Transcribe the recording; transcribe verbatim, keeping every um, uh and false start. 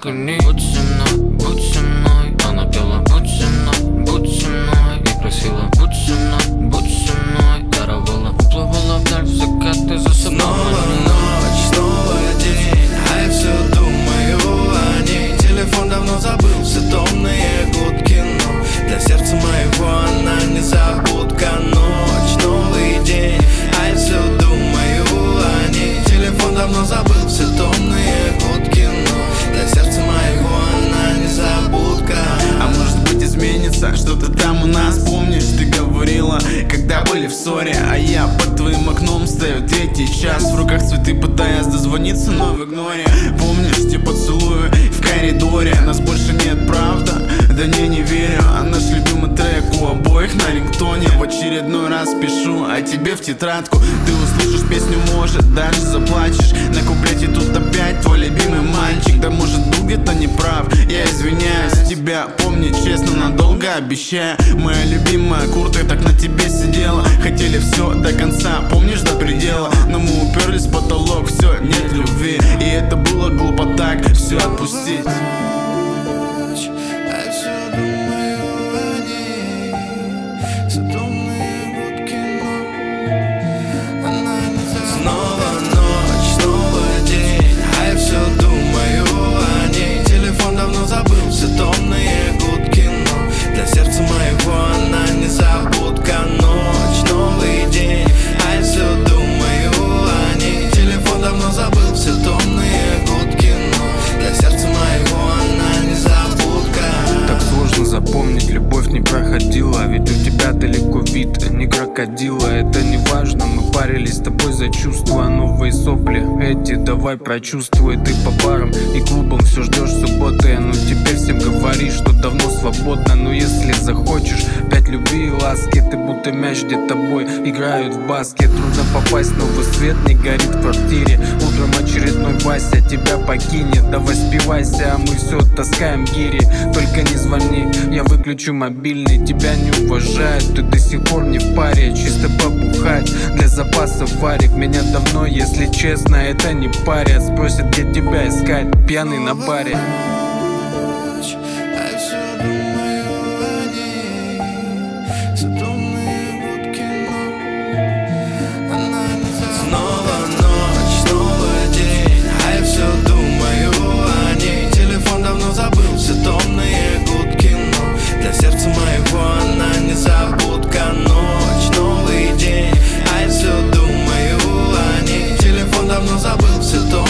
несколько дней. Будь со мной, будь со мной. Она пела: будь со мной, будь со мной. И просила: будь со мной, будь со мной. Даровала, уплывала вдаль в закаты за собой. Снова ночь, снова день, а я все думаю о ней. Телефон давно забыл все томные гудки, но для сердца моего она незабудка. Ночь, новый день, а я все думаю о ней. Телефон давно забыл все томные гудки, но для сердца моего она незабудка. А может быть изменится что-то там у нас. Помнишь, ты говорила, когда были в ссоре, а я под твоим окном стою третий час, в руках цветы, пытаясь дозвониться, но в игноре. Помнишь те поцелуи в коридоре? Нас больше нет, правда? Да не, не верю. А наш любимый трек у обоих на рингтоне. В очередной раз пишу о тебе в тетрадку. Ты услышишь песню, может, даже заплачешь. На куплете тут опять твой любимый мальчик. Да может был где-то неправ, я извиняюсь. Тебя помнить честно, надолго обещаю. Моя любимая куртка так на тебе сидела. Хотели все до конца, помнишь, до предела. Но мы уперлись в потолок, все, нет любви. И это было глупо так все отпустить. Снова ночь, снова день, а я все думаю о ней. Телефон давно забыл все томные гудки, но для сердца моего она незабудка. Ночь, новый день, а я все думаю о ней. Телефон давно забыл все томные гудки, но для сердца моего она незабудка. Так сложно запомнить, любовь не проходила. Ведь у тебя далеко вид, не крокодила. Это не важно, мы парились с тобой за чувства. Новые сопли эти давай прочувствуй. Ты по барам и клубам все ждешь субботы. Ну теперь всем говоришь, что давно свободно. Но если захочешь опять любви и ласки, ты будто мяч, где тобой играют в баскет. Трудно попасть, новый свет не горит в квартире. Утром очередной Вася тебя покинет. Давай спивайся, а мы все таскаем гири. Только не звони, я выключу мобильный. Тебя не уважают, ты до сих пор не в паре. Чисто побухать для запасов варик. Меня давно, если честно, это не парят. Спросят, где тебя искать, пьяный на баре. Снова ночь, снова день, а я все думаю о ней. Телефон давно забыл все томные гудки, но для сердца моего она незабудка. Ночь, новый день, а я все думаю о ней. Телефон давно забыл все томные